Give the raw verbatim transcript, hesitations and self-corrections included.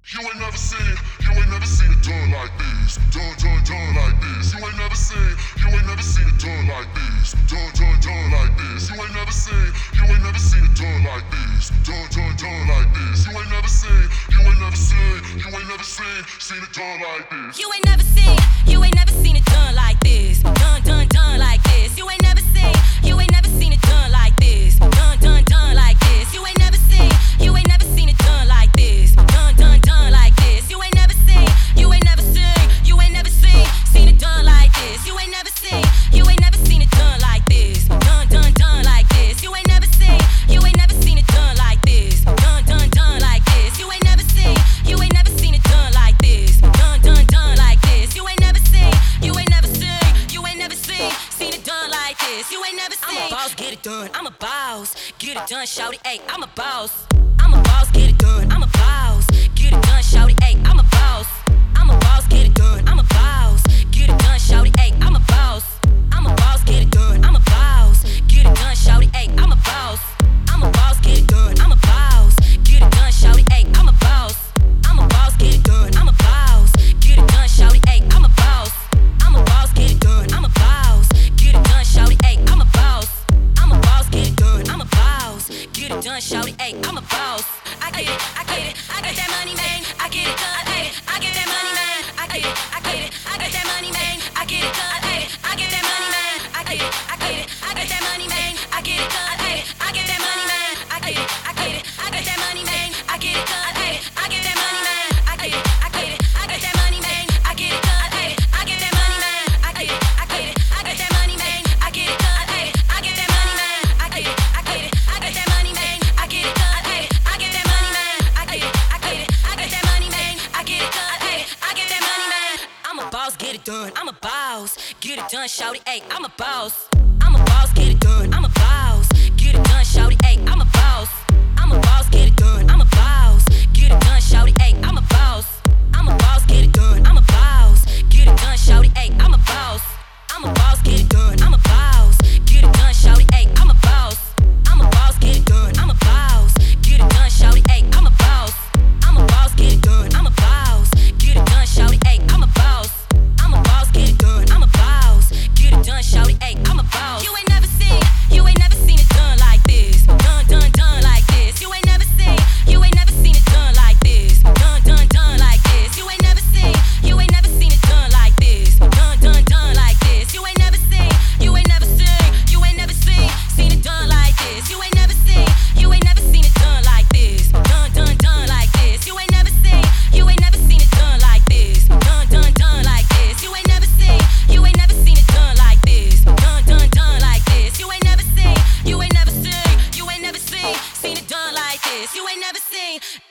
You ain't never seen, you ain't never seen it done like this. Done, done, done like this. You ain't never seen, you ain't never seen it done like this. Done, done, done like this. You ain't never seen, you ain't never seen it done like this. Done, done, done like this. You ain't never seen, you ain't never seen, you ain't never seen, seen it done like this. You ain't never seen, you ain't never seen it done like this. Done, done, done like this. You ain't never seen, you ain't never seen it done like this. Done, done, done like this. You ain't never seen, you ain't never seen it done like this. Done, done, done like this. You ain't never seen, you ain't never seen, you ain't never seen, seen it done like this. You ain't never seen, you ain't never seen it done like this. Done, done, done like this. You ain't never seen, you ain't never seen it done like this. Done, done, done like this. You ain't never seen, you ain't never seen it done like this. Done, done, done like this. You ain't never seen, you ain't never seen, you ain't never seen, seen it done like this. You ain't never seen. I'm a boss, get it done. I'm a boss, get it done, shout it, ayy. I'm a boss. I'm a boss, get it done. I'm a boss, get it done, shout it, ayy. I'm a boss. I'm a boss, get it done. I'm a boss, get it done, shout it, ayy. I'm a boss. I'm a boss, get it done. I'm a boss, get it done, shout it, ayy. I'm a boss. I'm a boss, get it done. I'm a boss, get it done, shout it, ayy. I'm a boss. I'm a boss, get it done. I'm a boss, get it done, shout it, ayy. I'm a boss. I'm a boss, get it done. I'm a boss, get it done, shout it, ayy. I'm a boss. I'm a boss, get it done. I'm a boss, get it done, shout it, ayy. I'm a boss. I get it, I get it, I get that money, man. I get it done, ayy. I get that money, man. I get it, I get it, I get that money, man. I get it done, ayy. I get that money, man. I get it, I get it, I get that money, man. I get it done, ayy. I get that money, man. I get it, I get it, I get that money, man. I get it done, ayy. I get that money, man. I get it, I get it, I get that money, man. I get it done, ayy. I get that money, man. I get it, I get it, I get that money, man. I get it done, ayy. I get that money, man. I get it, I get it, I get that money, man. I get it done, ayy. I get that money, man. I get it, I get it, I get that money, man. I get it done, ayy. I get that money, man. I'm a boss, get it done. I'm a boss, get it done, shout it, ayy. I'm a boss. I'm a boss, get it done. I'm a boss, get it done, shout it, ayy. I'm a boss. I'm a boss, get it done. I'm a boss, get it done, shout it, ayy. I'm a boss. I'm a boss, get it done. I'm a boss, get it done, shout it, ayy. I'm a boss. I'm a boss, get it done. I'm a boss, get it done, shout it, ayy. I'm a boss. I'm a boss, get it done. I'm a boss, get it done, shout it, ayy. I'm a boss. I'm a boss, get it done. I'm a boss, get it done, shout it, ayy. I'm a boss. I'm a boss, get it done. I'm a boss, get it done, shout it, ayy. I'm a boss. You ain't never seen, you ain't never seen it done like this. Done, done, done like this. You ain't never seen, you ain't never seen it done like this. Done, done, done like this. You ain't never seen, you ain't never seen it done like this. Done, done, done like this. You ain't never seen, you ain't never seen, you ain't never seen, seen it done like this. You ain't never seen, you ain't never seen it done like this. Done, done, done like this. You ain't never seen, you ain't never seen it done like this. Done, done, done like this. You ain't never seen, you ain't never seen it done like this. Done, done, done like this. You ain't never seen, you ain't never seen, you ain't never seen, seen it done like this. You ain't never seen.